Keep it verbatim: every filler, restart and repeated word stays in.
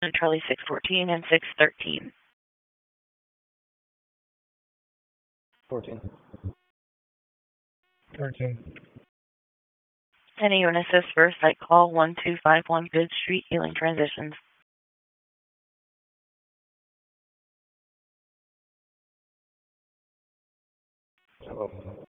and Charlie six fourteen and six thirteen. fourteen. thirteen. Any assist first, site call one two five one Good Street, Healing Transitions. twelve.